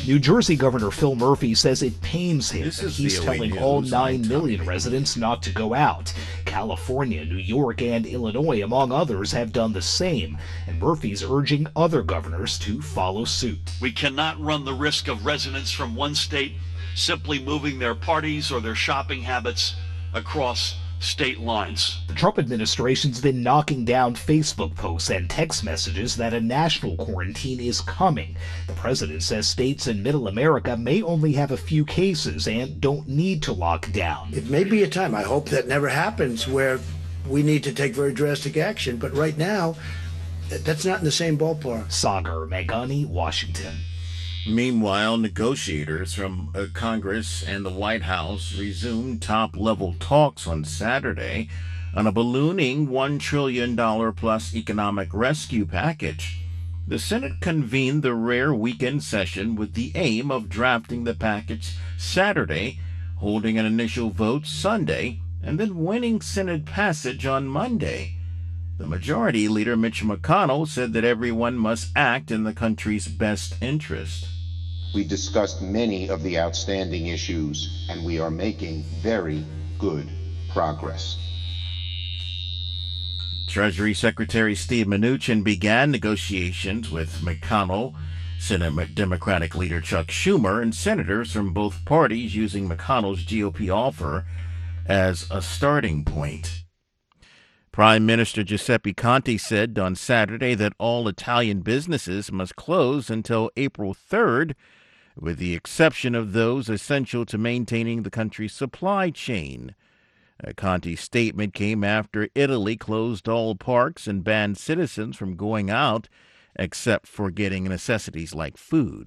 New Jersey Governor Phil Murphy says it pains him This that is he's VOA telling News. all I'm 9 Tommy million Baker. residents not to go out. California, New York, and Illinois, among others, have done the same, and Murphy's urging other governors to follow suit. We cannot run the risk of residents from one state simply moving their parties or their shopping habits across state lines. The Trump administration's been knocking down Facebook posts and text messages that a national quarantine is coming. The president says states in middle America may only have a few cases and don't need to lock down. It may be a time, I hope that never happens, where we need to take very drastic action, but right now, that's not in the same ballpark. Sagar Meghani, Washington. Meanwhile, negotiators from Congress and the White House resumed top-level talks on Saturday on a ballooning $1 trillion plus economic rescue package. The Senate convened the rare weekend session with the aim of drafting the package Saturday, holding an initial vote Sunday, and then winning Senate passage on Monday. The Majority Leader Mitch McConnell said that everyone must act in the country's best interest. We discussed many of the outstanding issues, and we are making very good progress. Treasury Secretary Steve Mnuchin began negotiations with McConnell, Senate Democratic leader Chuck Schumer, and senators from both parties using McConnell's GOP offer as a starting point. Prime Minister Giuseppe Conte said on Saturday that all Italian businesses must close until April 3rd, with the exception of those essential to maintaining the country's supply chain. Conte's statement came after Italy closed all parks and banned citizens from going out except for getting necessities like food.